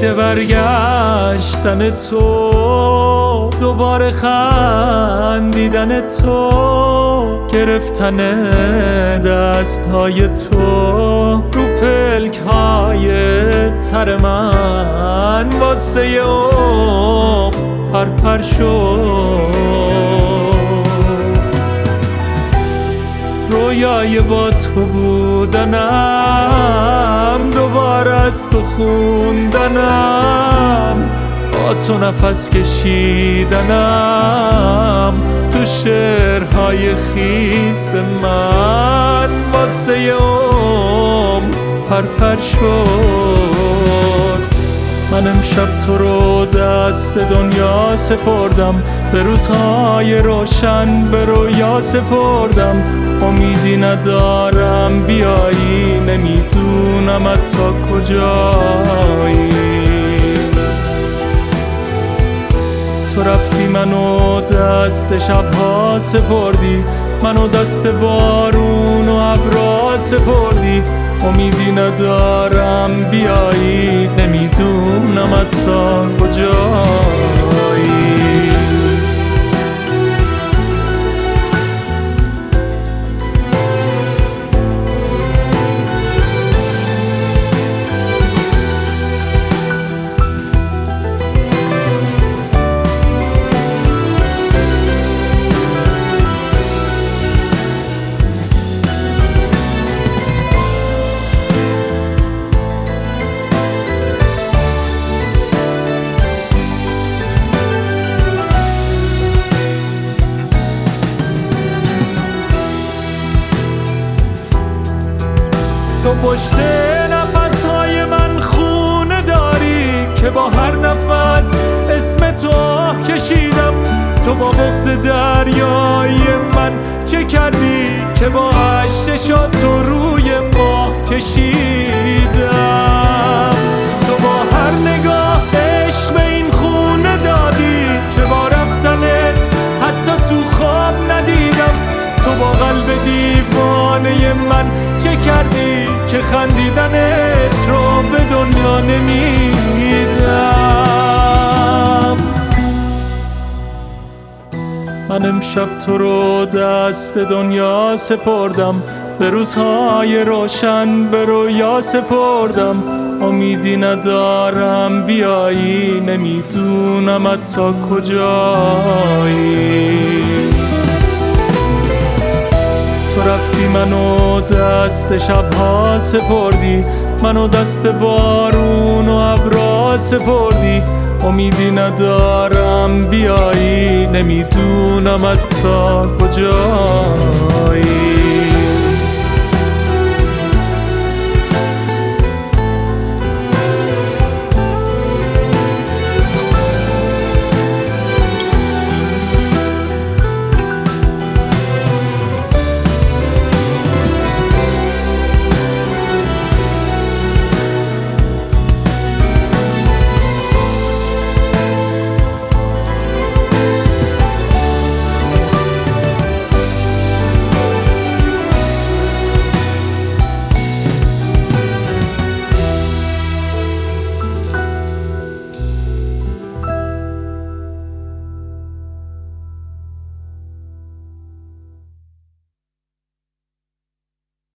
امید برگشتن تو، دوباره خندیدن تو، گرفتن دستهای تو رو پلک‌های تر من واسه پرپر شد. رویای با تو بودنم، دوباره از تو خوندنم، با تو نفس کشیدنم تو شعرهای خیس من واسه پرپر شد. من امشب تو رو دست دنیا سپردم، به روزهای روشن به رویا سپردم. امیدی ندارم بیایی، نمیدونم تا کجایی. تو رفتی منو دست شبها سپردی، منو دست بارون و ابرا سپردی. امیدی ندارم بیایی، نمیدونم تا کجایی. تو پشت نفسهای من خونه داری که با هر نفس اسم تو کشیدم. تو با بغض دریای من چه کردی که با اشک تو روی ما کشیدم. تو با هر نگاه عشق به این خونه دادی که با رفتنت حتی تو خواب ندیدم. تو با قلب دیوانه من چه کردی که خندیدنت رو به دنیا نمیدم. من امشب تو رو دست دنیا سپردم، به روزهای روشن به رویا سپردم. امیدی ندارم بیایی، نمیدونم تا کجایی. تو رفتی منو دست شبها سپردی، منو دست بارون و ابرا سپردی. امیدی ندارم بیایی، نمیدونم تا کجایی.